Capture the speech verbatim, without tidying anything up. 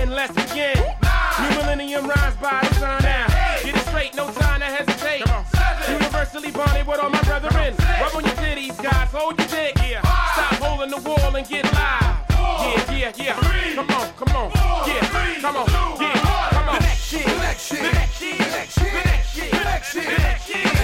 ten, let's begin. New millennium rhymes by design now. Get it straight, no time to hesitate. Universally bonded with all my brethren. Rub on your titties, guys, hold your dick. Yeah. Stop holding the wall and get live. Yeah, yeah, yeah. Come on, come on. Yeah, come on. Yeah, come on. The next shit, the next shit, the next shit, the next shit, the next shit, the next shit.